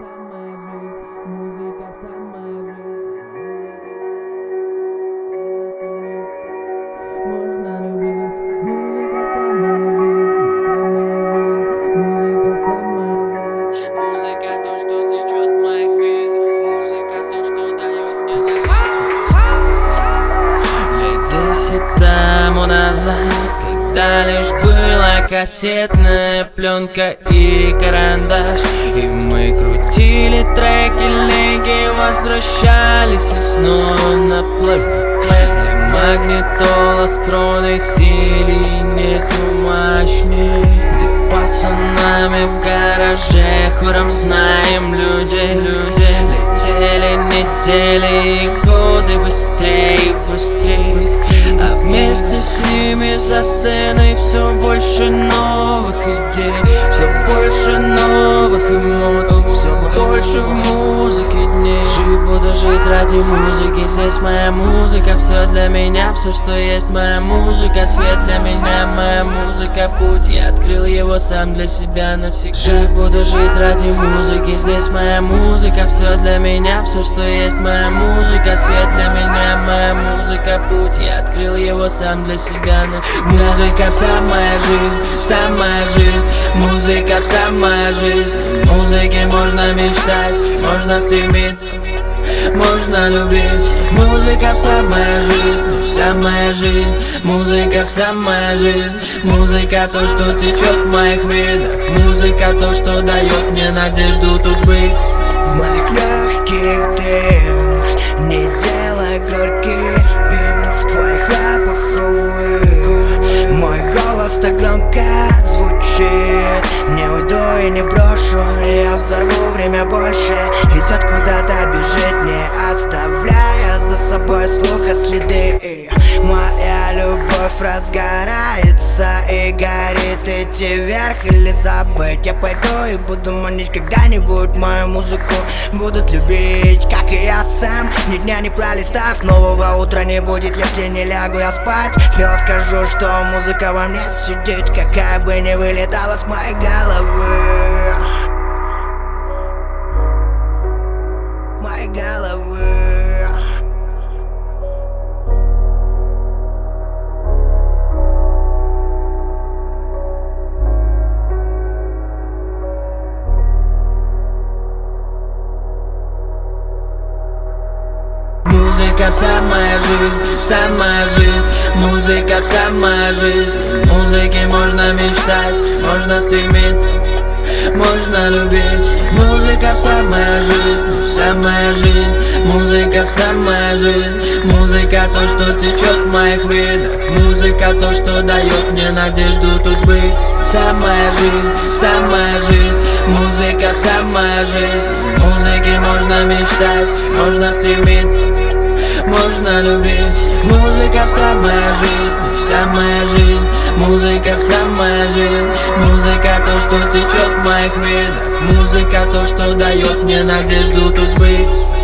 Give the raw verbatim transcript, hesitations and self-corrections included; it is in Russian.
Тому назад, когда лишь была кассетная пленка и карандаш, и мы крутили треки, леги, возвращались и снова на плей, где магнитола с кроной в силе нету мощней, где пацанами в гараже хором знаем людей, людей. Летели недели и годы быстрее, быстрее, а вместе с ними за сценой все больше новых идей, все больше новых эмоций, все больше в музыке дней. Жив буду жить ради музыки, здесь моя музыка, все для меня, все что есть моя музыка, свет для меня, моя музыка, путь, я открыл его сам для себя навсегда. Жив буду жить ради музыки, здесь моя музыка, все для меня, все что есть моя музыка, свет для меня, моя музыка, путь, я открыл его сам для себя навсегда. Музыка вся моя жизнь, вся моя жизнь, музыка вся моя жизнь. В музыке можно мечтать, можно стремиться, можно любить. Музыка вся моя жизнь, вся моя жизнь, музыка вся моя жизнь. Музыка то, что течет в моих венах, музыка то, что дает мне надежду тут быть. В моих легких дым, не делай горьким, в твоих лапах, увы, мой голос так громко звучит. Не уйду и не брошу, я взорву время больше, идет куда-то, бежит, не оставляя за собой слуха следы. Моя любовь разгорается и горит, идти вверх или забыть. Я пойду и буду манить когда-нибудь мою музыку, будут любить, как и я сам. Ни дня не пролистав, нового утра не будет, если не лягу я спать. Смело скажу, что музыка во мне сидит, какая бы ни вылетала с моей головы, моей головы. Музыка вся моя жизнь, вся моя жизнь, музыка вся моя жизнь. В музыке можно мечтать, можно стремиться, можно любить. Музыка вся моя жизнь, вся моя жизнь, музыка вся моя жизнь. Музыка то, что течет в моих венах, музыка то, что дает мне надежду тут быть. Вся моя жизнь, вся моя жизнь, музыка вся моя жизнь. В музыке можно мечтать, можно стремиться, можно любить. Музыка вся моя жизнь, вся моя жизнь, музыка вся моя жизнь. Музыка то, что течет в моих венах, музыка то, что дает мне надежду тут быть.